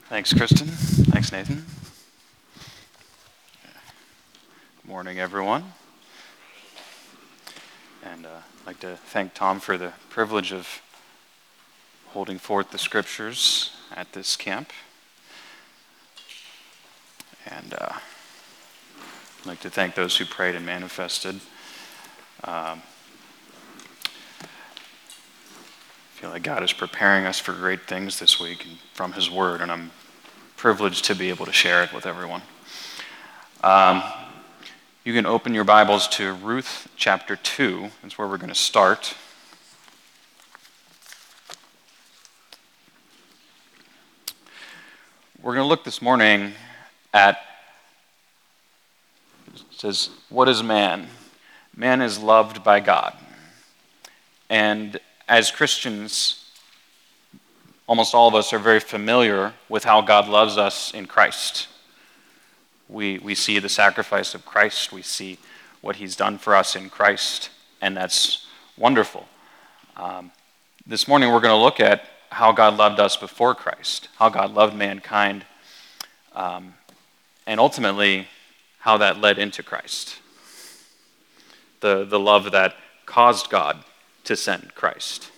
Thanks, Kristen. Thanks, Nathan. Good morning, everyone. And I'd like to thank Tom for the privilege of holding forth the scriptures at this camp. And I'd like to thank those who prayed and manifested. I feel like God is preparing us for great things this week from His Word, and I'm privileged to be able to share it with everyone. You can open your Bibles to Ruth chapter 2. That's where we're going to start. We're going to look this morning at, it says, what is man? Man is loved by God. And as Christians, almost all of us are very familiar with how God loves us in Christ. We see the sacrifice of Christ. We see what He's done for us in Christ, and that's wonderful. This morning we're going to look at how God loved us before Christ, how God loved mankind, and ultimately how that led into Christ. The love that caused God to send Christ.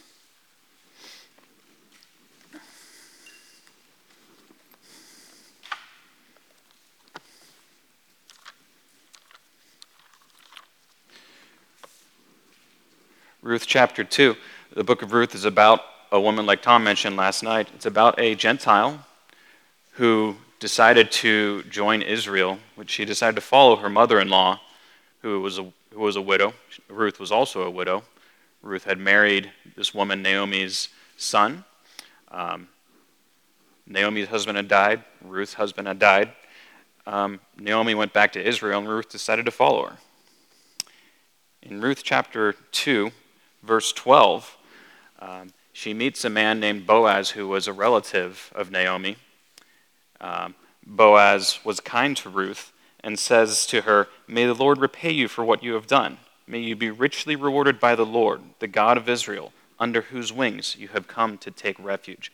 Ruth chapter 2. The book of Ruth is about a woman, like Tom mentioned last night. It's about a Gentile who decided to join Israel, which she decided to follow her mother-in-law, who was a widow. Ruth was also a widow. Ruth had married this woman, Naomi's son. Naomi's husband had died. Ruth's husband had died. Naomi went back to Israel, and Ruth decided to follow her. In Ruth chapter 2, verse 12, she meets a man named Boaz who was a relative of Naomi. Boaz was kind to Ruth and says to her, "May the Lord repay you for what you have done. May you be richly rewarded by the Lord, the God of Israel, under whose wings you have come to take refuge."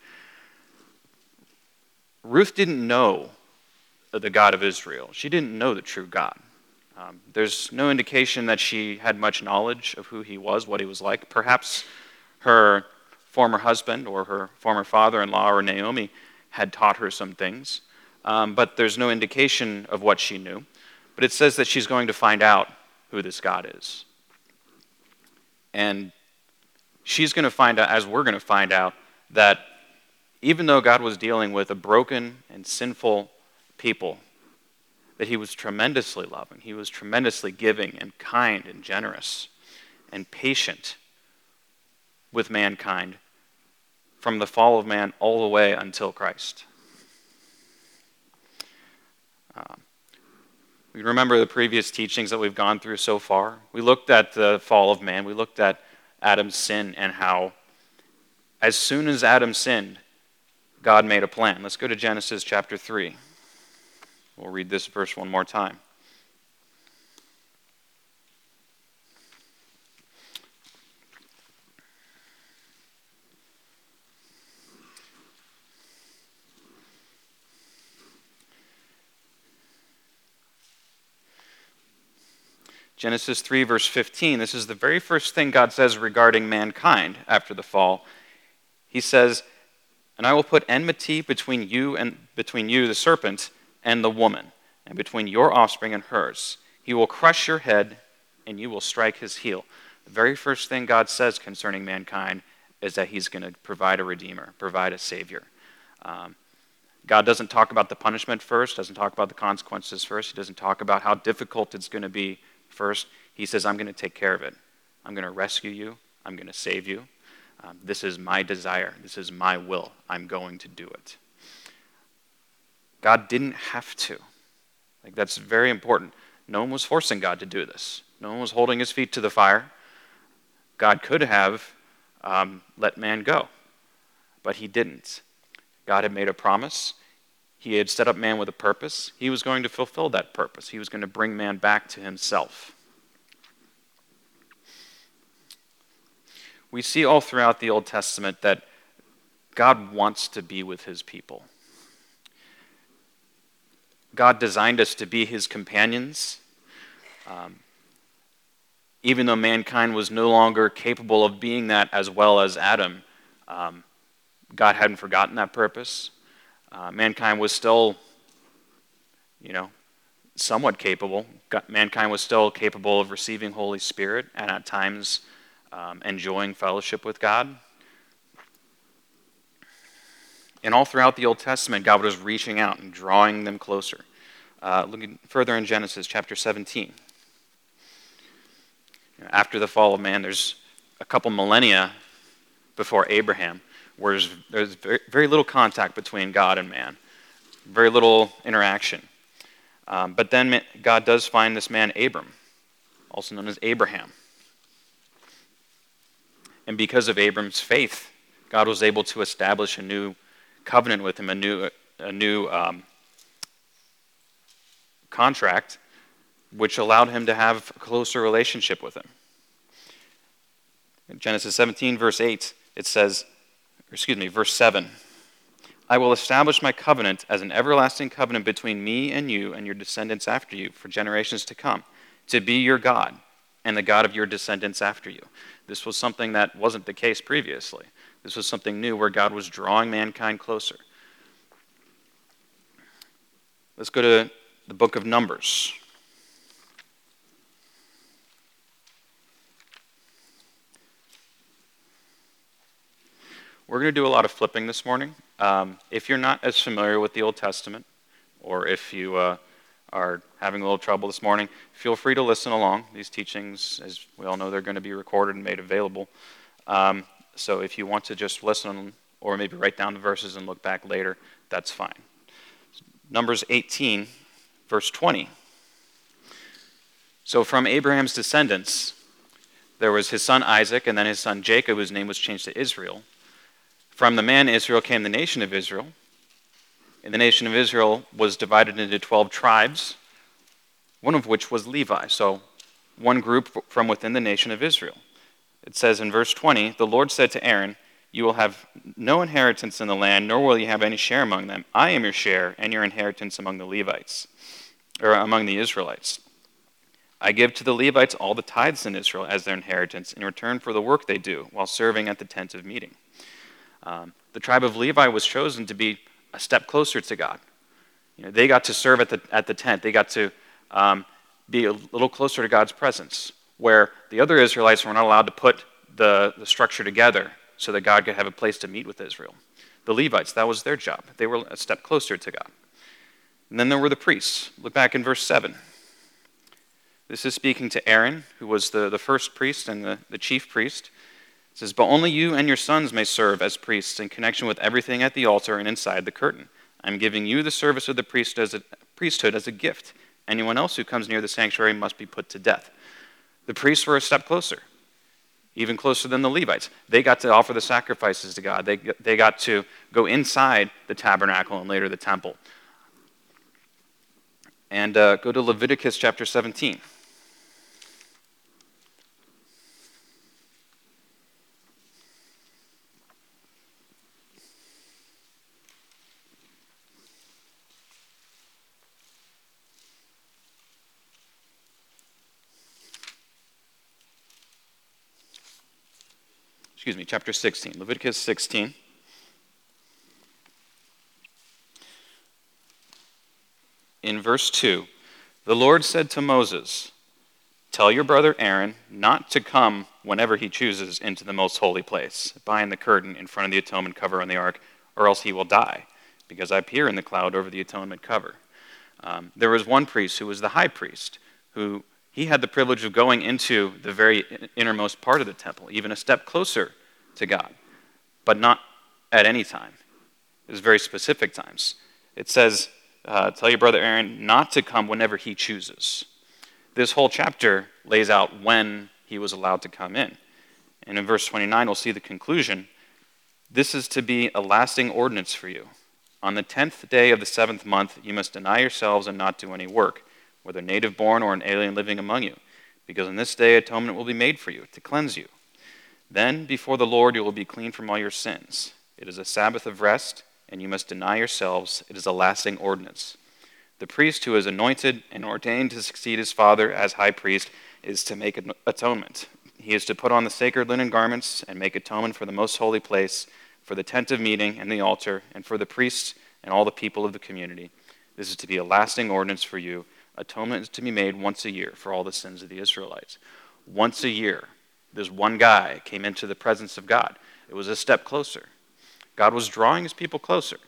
Ruth didn't know the God of Israel. She didn't know the true God. There's no indication that she had much knowledge of who He was, what He was like. Perhaps her former husband or her former father-in-law or Naomi had taught her some things, but there's no indication of what she knew. But it says that she's going to find out who this God is. And she's going to find out, as we're going to find out, that even though God was dealing with a broken and sinful people, that He was tremendously loving. He was tremendously giving and kind and generous and patient with mankind from the fall of man all the way until Christ. We remember the previous teachings that we've gone through so far. We looked at the fall of man. We looked at Adam's sin and how as soon as Adam sinned, God made a plan. Let's go to Genesis chapter 3. We'll read this verse one more time. Genesis 3, verse 15. This is the very first thing God says regarding mankind after the fall. He says, "And I will put enmity between you, the serpent, and the woman, and between your offspring and hers. He will crush your head, and you will strike his heel." The very first thing God says concerning mankind is that He's going to provide a redeemer, provide a savior. God doesn't talk about the punishment first, doesn't talk about the consequences first. He doesn't talk about how difficult it's going to be first. He says, "I'm going to take care of it. I'm going to rescue you. I'm going to save you. This is my desire. This is my will. I'm going to do it." God didn't have to. That's very important. No one was forcing God to do this. No one was holding His feet to the fire. God could have let man go, but He didn't. God had made a promise. He had set up man with a purpose. He was going to fulfill that purpose. He was going to bring man back to Himself. We see all throughout the Old Testament that God wants to be with His people. God designed us to be his companions. Even though mankind was no longer capable of being that as well as Adam, God hadn't forgotten that purpose. Mankind was still, somewhat capable. Mankind was still capable of receiving Holy Spirit and at times enjoying fellowship with God. And all throughout the Old Testament, God was reaching out and drawing them closer. Looking further in Genesis chapter 17. After the fall of man, there's a couple millennia before Abraham, where there's very, very little contact between God and man, very little interaction. But then God does find this man Abram, also known as Abraham. And because of Abram's faith, God was able to establish a new covenant with him, a new contract, which allowed him to have a closer relationship with him. In Genesis 17, verse 8, it says, verse 7, I will establish my covenant as an everlasting covenant between me and you and your descendants after you for generations to come, to be your God and the God of your descendants after you. This was something that wasn't the case previously. This was something new where God was drawing mankind closer. Let's go to the book of Numbers. We're going to do a lot of flipping this morning. If you're not as familiar with the Old Testament, or if you are having a little trouble this morning, feel free to listen along. These teachings, as we all know, they're going to be recorded and made available. So if you want to just listen or maybe write down the verses and look back later, that's fine. Numbers 18, verse 20. So from Abraham's descendants, there was his son Isaac and then his son Jacob, whose name was changed to Israel. From the man Israel came the nation of Israel. And the nation of Israel was divided into 12 tribes, one of which was Levi. So one group from within the nation of Israel. It says in verse 20, the Lord said to Aaron, you will have no inheritance in the land, nor will you have any share among them. I am your share and your inheritance among the Levites, or among the Israelites. I give to the Levites all the tithes in Israel as their inheritance in return for the work they do while serving at the tent of meeting. The tribe of Levi was chosen to be a step closer to God. They got to serve at the tent. They got to be a little closer to God's presence, where the other Israelites were not allowed to put the structure together so that God could have a place to meet with Israel. The Levites, that was their job. They were a step closer to God. And then there were the priests. Look back in verse 7. This is speaking to Aaron, who was the first priest and the chief priest. It says, but only you and your sons may serve as priests in connection with everything at the altar and inside the curtain. I'm giving you the service of the priesthood as a gift. Anyone else who comes near the sanctuary must be put to death. The priests were a step closer, even closer than the Levites. They got to offer the sacrifices to God. They got to go inside the tabernacle and later the temple. And go to Leviticus chapter 17. Chapter 16, Leviticus 16. In verse 2, the Lord said to Moses, tell your brother Aaron not to come whenever he chooses into the most holy place, behind the curtain in front of the atonement cover on the ark, or else he will die, because I appear in the cloud over the atonement cover. There was one priest who was the high priest, who he had the privilege of going into the very innermost part of the temple, even a step closer to God, but not at any time. It was very specific times. It says, tell your brother Aaron not to come whenever he chooses. This whole chapter lays out when he was allowed to come in. And in verse 29, we'll see the conclusion. This is to be a lasting ordinance for you. On the 10th day of the 7th month, you must deny yourselves and not do any work, whether native born or an alien living among you, because on this day atonement will be made for you, to cleanse you. Then before the Lord you will be clean from all your sins. It is a Sabbath of rest, and you must deny yourselves. It is a lasting ordinance. The priest who is anointed and ordained to succeed his father as high priest is to make atonement. He is to put on the sacred linen garments and make atonement for the most holy place, for the tent of meeting and the altar, and for the priests and all the people of the community. This is to be a lasting ordinance for you. Atonement is to be made once a year for all the sins of the Israelites. Once a year, this one guy came into the presence of God. It was a step closer. God was drawing his people closer.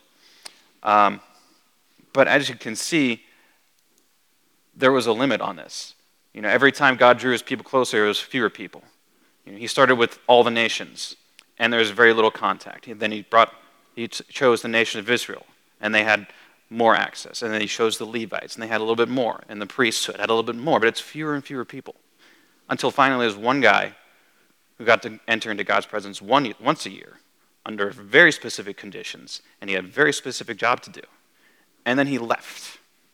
But as you can see, there was a limit on this. Every time God drew his people closer, there was fewer people. He started with all the nations, and there was very little contact. Then he chose the nation of Israel, and they had more access. And then he chose the Levites, and they had a little bit more. And the priesthood had a little bit more, but it's fewer and fewer people. Until finally there's one guy who got to enter into God's presence once a year under very specific conditions, and he had a very specific job to do. And then he left.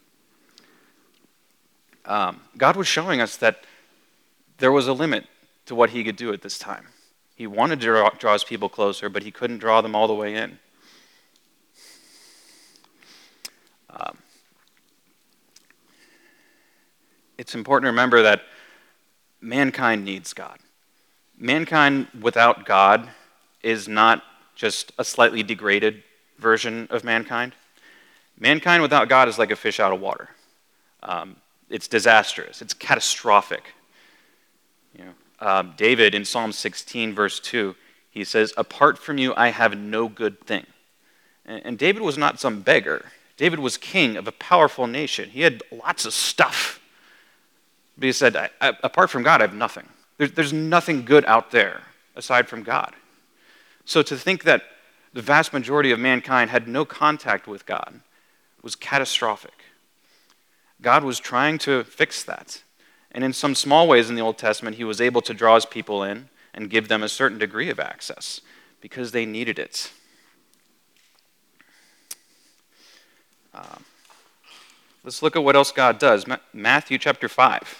God was showing us that there was a limit to what he could do at this time. He wanted to draw his people closer, but he couldn't draw them all the way in. It's important to remember that mankind needs God. Mankind without God is not just a slightly degraded version of mankind. Mankind without God is like a fish out of water. It's disastrous. It's catastrophic. David in Psalm 16, verse 2, he says, "Apart from you, I have no good thing." And David was not some beggar. David was king of a powerful nation. He had lots of stuff. But he said, apart from God, I have nothing. There's nothing good out there aside from God. So to think that the vast majority of mankind had no contact with God was catastrophic. God was trying to fix that. And in some small ways in the Old Testament, he was able to draw his people in and give them a certain degree of access because they needed it. Let's look at what else God does. Matthew chapter 5.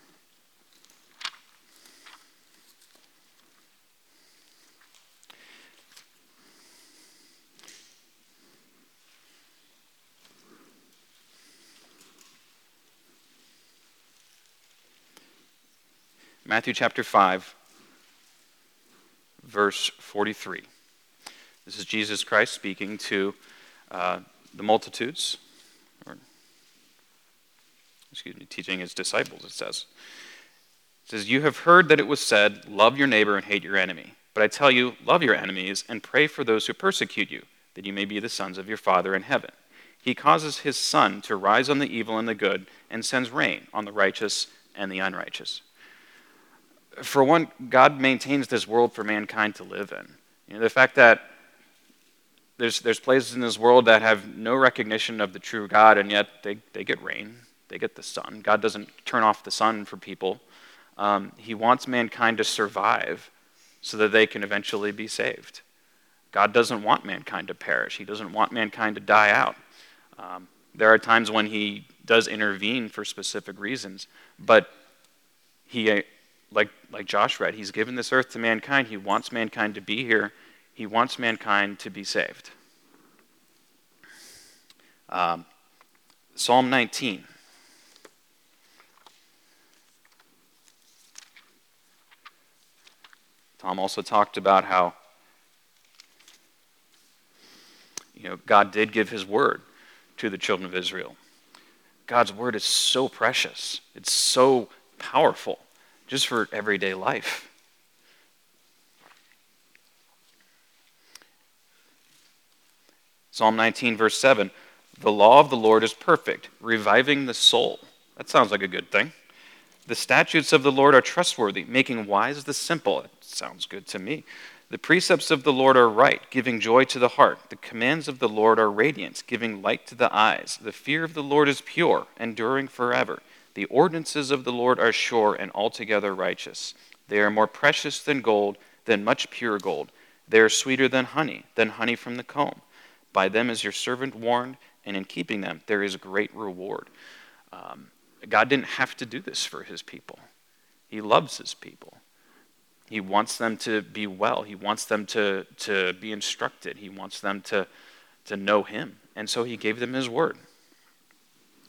Matthew chapter 5, verse 43. This is Jesus Christ speaking to the multitudes, teaching his disciples, it says. It says, "You have heard that it was said, 'Love your neighbor and hate your enemy.' But I tell you, love your enemies and pray for those who persecute you, that you may be the sons of your Father in heaven. He causes his sun to rise on the evil and the good, and sends rain on the righteous and the unrighteous." For one, God maintains this world for mankind to live in. The fact that there's places in this world that have no recognition of the true God, and yet they get rain, they get the sun. God doesn't turn off the sun for people. He wants mankind to survive so that they can eventually be saved. God doesn't want mankind to perish. He doesn't want mankind to die out. There are times when he does intervene for specific reasons, but he, like Josh read, he's given this earth to mankind. He wants mankind to be here. He wants mankind to be saved. Psalm 19. Tom also talked about how God did give his word to the children of Israel. God's word is so precious. It's so powerful just for everyday life. Psalm 19, verse 7, "The law of the Lord is perfect, reviving the soul." That sounds like a good thing. "The statutes of the Lord are trustworthy, making wise the simple." It sounds good to me. "The precepts of the Lord are right, giving joy to the heart. The commands of the Lord are radiant, giving light to the eyes. The fear of the Lord is pure, enduring forever. The ordinances of the Lord are sure and altogether righteous. They are more precious than gold, than much pure gold. They are sweeter than honey from the comb. By them is your servant warned, and in keeping them there is great reward." God didn't have to do this for his people. He loves his people. He wants them to be well. He wants them to be instructed. He wants them to know him. And so he gave them his word.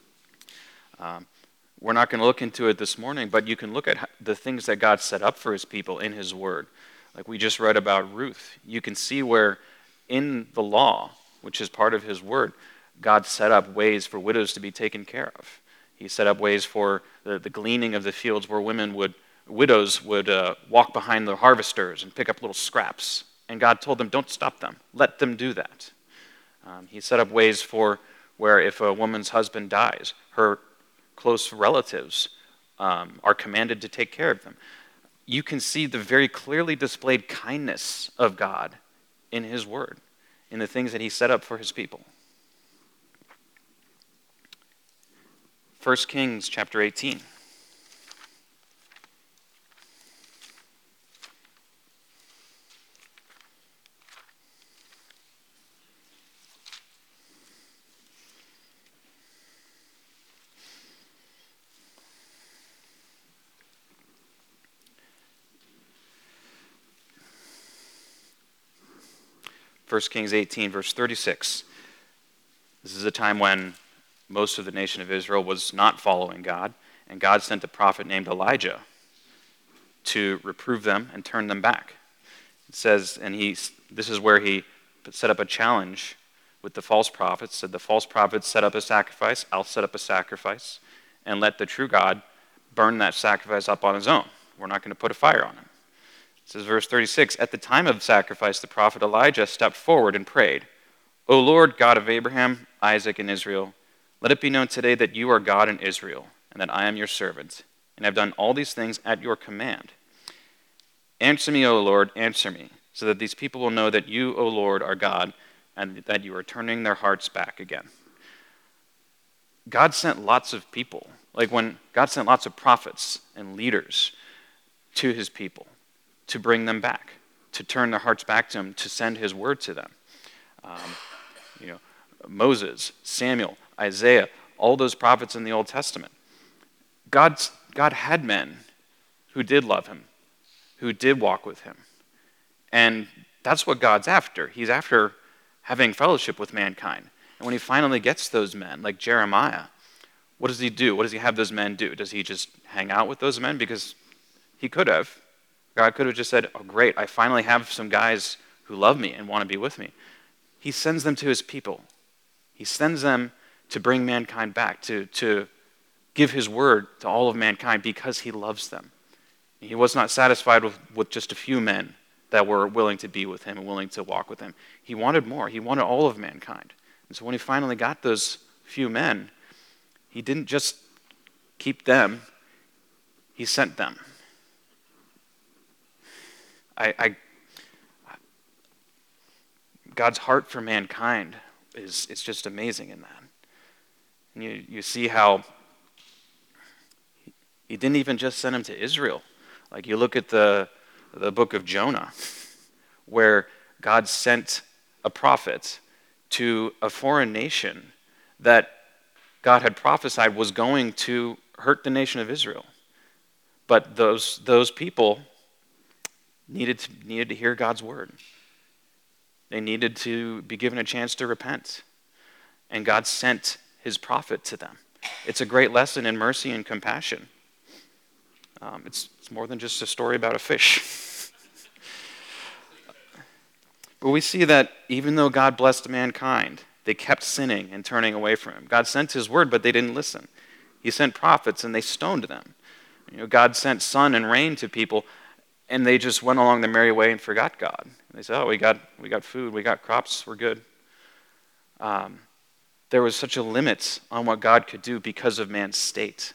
We're not going to look into it this morning, but you can look at the things that God set up for his people in his word. Like we just read about Ruth. You can see where in the law, which is part of his word, God set up ways for widows to be taken care of. He set up ways for the gleaning of the fields where widows would walk behind the harvesters and pick up little scraps. And God told them, don't stop them. Let them do that. He set up ways for where if a woman's husband dies, her close relatives are commanded to take care of them. You can see the very clearly displayed kindness of God in his word, in the things that he set up for his people. 1 Kings chapter 18. First Kings 18, verse 36. This is a time when most of the nation of Israel was not following God, and God sent a prophet named Elijah to reprove them and turn them back. It says, and this is where he set up a challenge with the false prophets, said the false prophets set up a sacrifice, I'll set up a sacrifice, and let the true God burn that sacrifice up on his own. We're not going to put a fire on him. It says, verse 36, at the time of sacrifice, the prophet Elijah stepped forward and prayed, O Lord, God of Abraham, Isaac, and Israel, let it be known today that you are God in Israel, and that I am your servant, and have done all these things at your command. Answer me, O Lord, answer me, so that these people will know that you, O Lord, are God, and that you are turning their hearts back again. God sent lots of people, like when God sent lots of prophets and leaders to his people, to bring them back, to turn their hearts back to him, to send his word to them. Moses, Samuel, Isaiah, all those prophets in the Old Testament. God had men who did love him, who did walk with him. And that's what God's after. He's after having fellowship with mankind. And when he finally gets those men, like Jeremiah, what does he do? What does he have those men do? Does he just hang out with those men? Because he could have. God could have just said, oh, great, I finally have some guys who love me and want to be with me. He sends them to his people. He sends them to bring mankind back, to give his word to all of mankind because he loves them. He was not satisfied with just a few men that were willing to be with him and willing to walk with him. He wanted more. He wanted all of mankind. And so when he finally got those few men, he didn't just keep them, he sent them. God's heart for mankind is just amazing in that. And you see how he didn't even just send him to Israel. Like you look at the book of Jonah, where God sent a prophet to a foreign nation that God had prophesied was going to hurt the nation of Israel. But those people needed to hear God's word. They needed to be given a chance to repent. And God sent his prophet to them. It's a great lesson in mercy and compassion. It's more than just a story about a fish. But we see that even though God blessed mankind, they kept sinning and turning away from him. God sent his word, but they didn't listen. He sent prophets, and they stoned them. God sent sun and rain to people, and they just went along their merry way and forgot God. And they said, oh, we got food, we got crops, we're good. There was such a limit on what God could do because of man's state.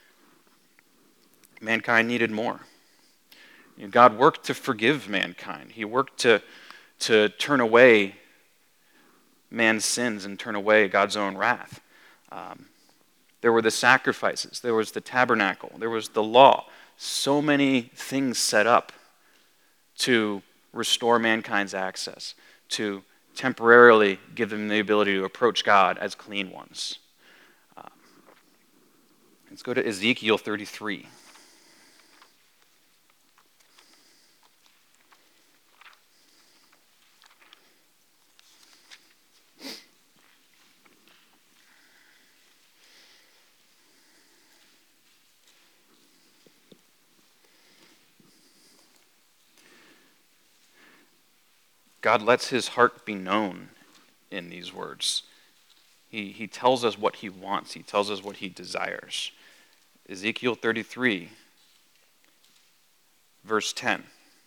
Mankind needed more. God worked to forgive mankind. He worked to turn away man's sins and turn away God's own wrath. There were the sacrifices. There was the tabernacle. There was the law. So many things set up to restore mankind's access, to temporarily give them the ability to approach God as clean ones. Let's go to Ezekiel 33. God lets his heart be known in these words. He tells us what he wants. He tells us what he desires. Ezekiel 33, verse 10.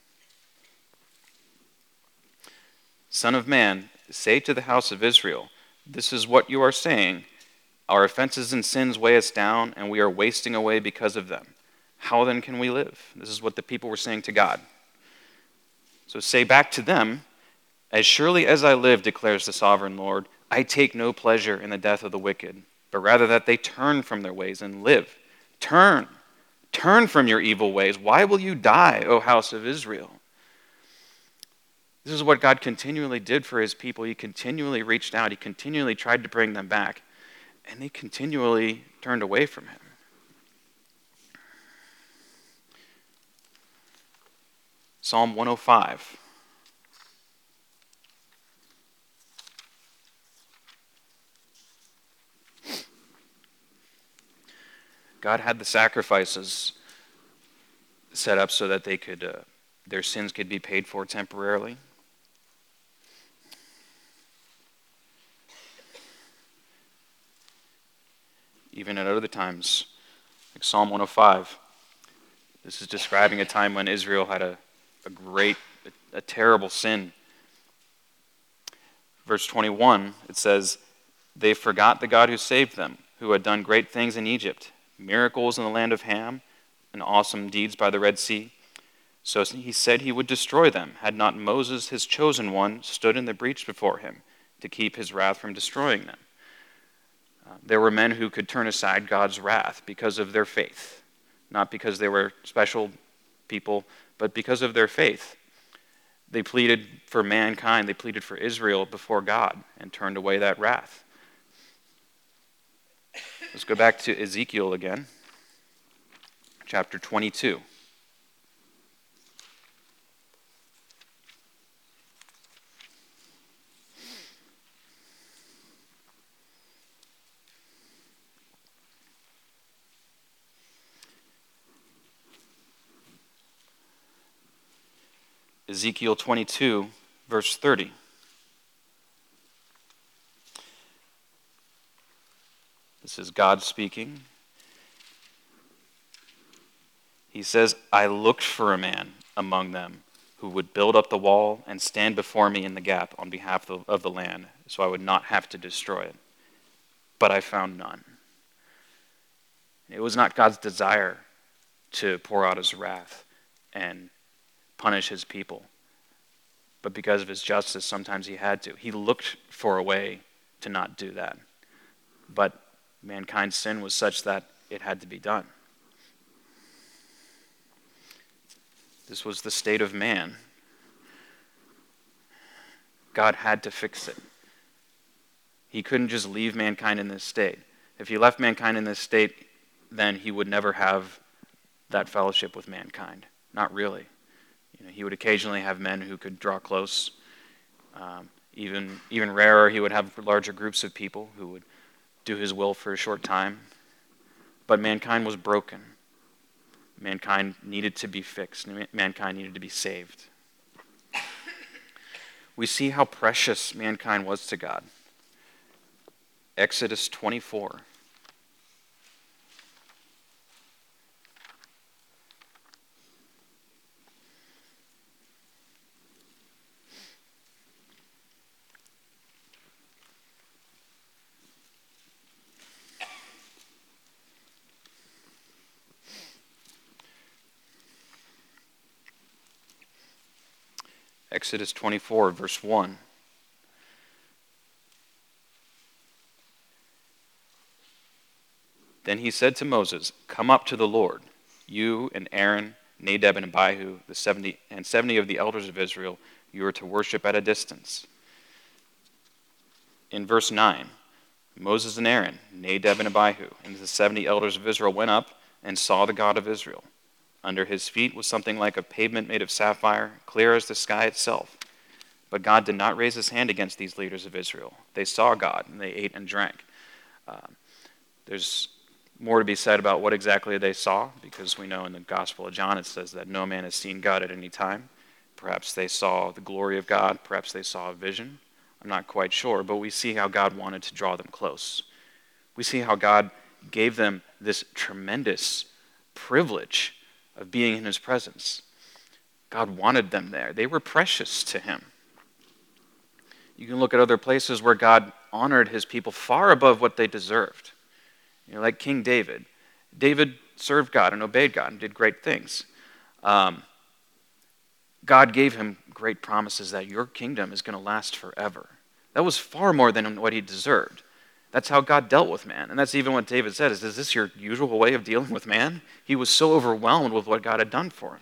Son of man, say to the house of Israel, this is what you are saying. Our offenses and sins weigh us down, and we are wasting away because of them. How then can we live? This is what the people were saying to God. So say back to them, as surely as I live, declares the sovereign Lord, I take no pleasure in the death of the wicked, but rather that they turn from their ways and live. Turn from your evil ways. Why will you die, O house of Israel? This is what God continually did for his people. He continually reached out. He continually tried to bring them back. And they continually turned away from him. Psalm 105. God had the sacrifices set up so that they could, their sins could be paid for temporarily. Even at other times, like Psalm 105, this is describing a time when Israel had a terrible sin. Verse 21, it says, they forgot the God who saved them, who had done great things in Egypt, miracles in the land of Ham, and awesome deeds by the Red Sea. So he said he would destroy them, had not Moses, his chosen one, stood in the breach before him to keep his wrath from destroying them. There were men who could turn aside God's wrath because of their faith, not because they were special people, but because of their faith. They pleaded for mankind, they pleaded for Israel before God and turned away that wrath. Let's go back to Ezekiel again, chapter 22. Ezekiel 22, verse 30. This is God speaking. He says, I looked for a man among them who would build up the wall and stand before me in the gap on behalf of the land, so I would not have to destroy it. But I found none. It was not God's desire to pour out his wrath and punish his people. But because of his justice, sometimes he had to. He looked for a way to not do that. But mankind's sin was such that it had to be done. This was the state of man. God had to fix it. He couldn't just leave mankind in this state. If he left mankind in this state, then he would never have that fellowship with mankind. Not really. He would occasionally have men who could draw close. Even rarer, he would have larger groups of people who would do his will for a short time. But mankind was broken. Mankind needed to be fixed. Mankind needed to be saved. We see how precious mankind was to God. Exodus 24. Exodus 24, verse 1. Then he said to Moses, come up to the Lord, you and Aaron, Nadab and Abihu, the 70 of the elders of Israel, you are to worship at a distance. In verse 9, Moses and Aaron, Nadab and Abihu, and the 70 elders of Israel went up and saw the God of Israel. Under his feet was something like a pavement made of sapphire, clear as the sky itself. But God did not raise his hand against these leaders of Israel. They saw God, and they ate and drank. There's more to be said about what exactly they saw, because we know in the Gospel of John it says that no man has seen God at any time. Perhaps they saw the glory of God. Perhaps they saw a vision. I'm not quite sure, but we see how God wanted to draw them close. We see how God gave them this tremendous privilege of being in his presence. God wanted them there. They were precious to him. You can look at other places where God honored his people far above what they deserved. Like King David. David served God and obeyed God and did great things. God gave him great promises that your kingdom is going to last forever. That was far more than what he deserved. That's how God dealt with man. And that's even what David said, is this your usual way of dealing with man? He was so overwhelmed with what God had done for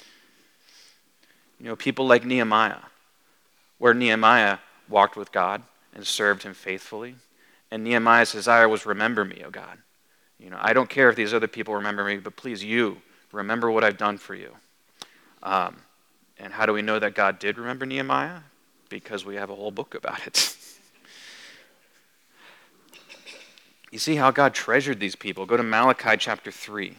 him. People like Nehemiah, where Nehemiah walked with God and served him faithfully. And Nehemiah's desire was, remember me, O God. I don't care if these other people remember me, but please, you, remember what I've done for you. And how do we know that God did remember Nehemiah? Because we have a whole book about it. You see how God treasured these people. Go to Malachi chapter 3.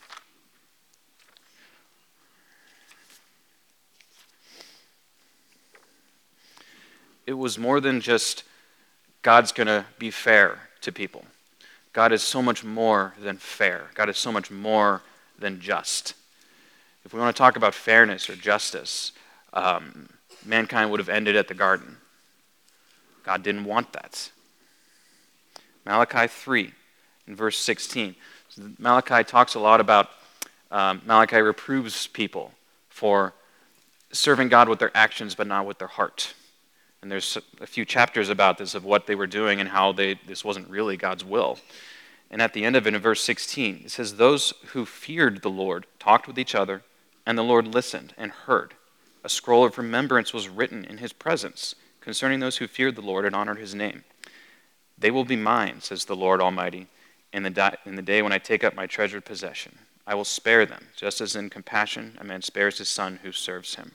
It was more than just God's going to be fair to people. God is so much more than fair. God is so much more than just. If we want to talk about fairness or justice, mankind would have ended at the garden. God didn't want that. Malachi 3, in verse 16. Malachi talks a lot about, Malachi reproves people for serving God with their actions but not with their heart. And there's a few chapters about this, of what they were doing and how this wasn't really God's will. And at the end of it, in verse 16, it says, those who feared the Lord talked with each other, and the Lord listened and heard. A scroll of remembrance was written in his presence concerning those who feared the Lord and honored his name. They will be mine, says the Lord Almighty, in the day when I take up my treasured possession. I will spare them, just as in compassion a man spares his son who serves him.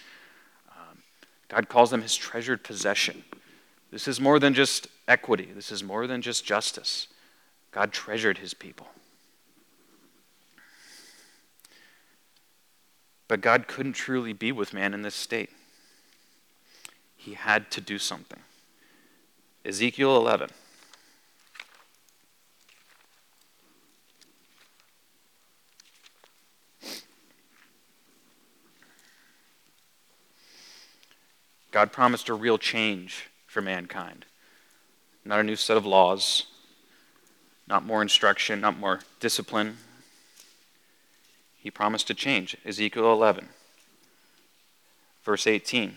God calls them his treasured possession. This is more than just equity. This is more than just justice. God treasured his people. But God couldn't truly be with man in this state. He had to do something. Ezekiel 11. God promised a real change for mankind. Not a new set of laws, not more instruction, not more discipline. He promised a change. Ezekiel 11, verse 18.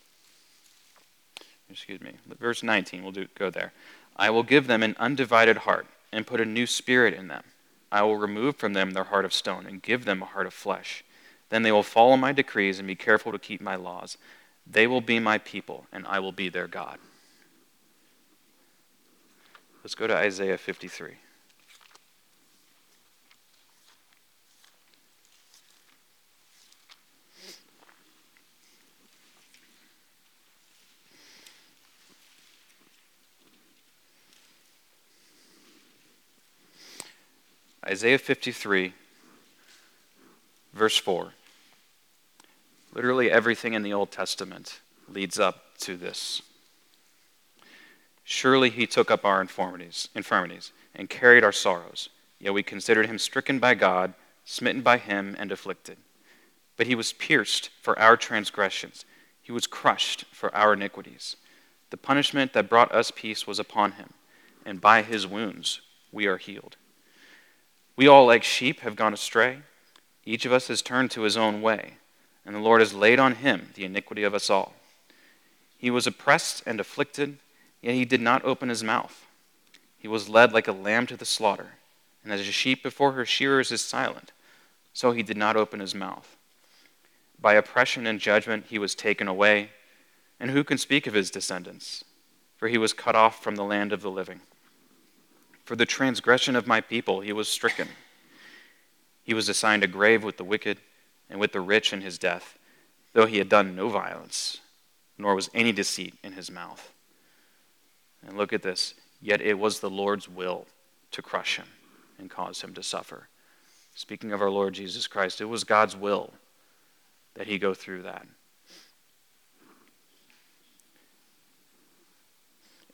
Verse 19, we'll go there. I will give them an undivided heart and put a new spirit in them. I will remove from them their heart of stone and give them a heart of flesh. Then they will follow my decrees and be careful to keep my laws. They will be my people, and I will be their God. Let's go to Isaiah 53. Isaiah 53, verse 4. Literally everything in the Old Testament leads up to this. Surely he took up our infirmities and carried our sorrows. Yet we considered him stricken by God, smitten by him, and afflicted. But he was pierced for our transgressions. He was crushed for our iniquities. The punishment that brought us peace was upon him, and by his wounds we are healed. We all like sheep have gone astray. Each of us has turned to his own way, and the Lord has laid on him the iniquity of us all. He was oppressed and afflicted, yet he did not open his mouth. He was led like a lamb to the slaughter, and as a sheep before her shearers is silent, so he did not open his mouth. By oppression and judgment he was taken away, and who can speak of his descendants? For he was cut off from the land of the living. For the transgression of my people he was stricken. He was assigned a grave with the wicked, and with the rich in his death, though he had done no violence, nor was any deceit in his mouth. And look at this. Yet it was the Lord's will to crush him and cause him to suffer. Speaking of our Lord Jesus Christ, it was God's will that he go through that.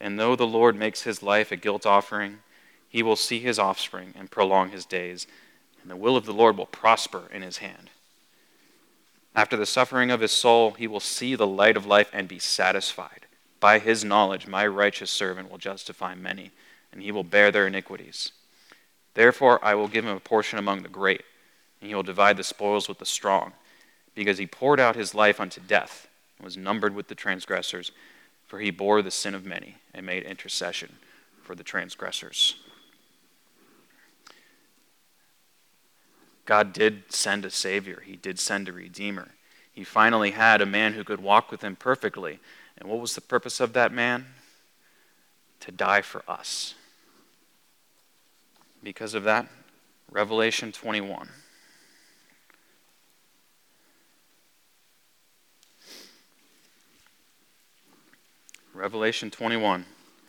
And though the Lord makes his life a guilt offering, he will see his offspring and prolong his days, and the will of the Lord will prosper in his hand. After the suffering of his soul, he will see the light of life and be satisfied. By his knowledge, my righteous servant will justify many, and he will bear their iniquities. Therefore, I will give him a portion among the great, and he will divide the spoils with the strong, because he poured out his life unto death, and was numbered with the transgressors, for he bore the sin of many, and made intercession for the transgressors. God did send a Savior. He did send a Redeemer. He finally had a man who could walk with him perfectly. And what was the purpose of that man? To die for us. Because of that, Revelation 21. Revelation 21.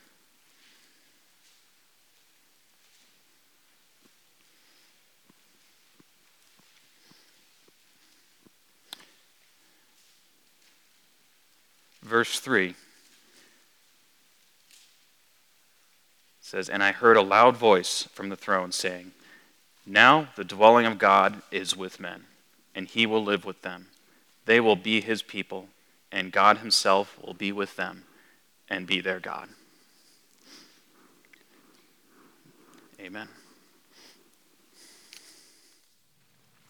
Verse 3 says, "And I heard a loud voice from the throne saying, 'Now the dwelling of God is with men, and he will live with them. They will be his people, and God himself will be with them and be their God.'" Amen.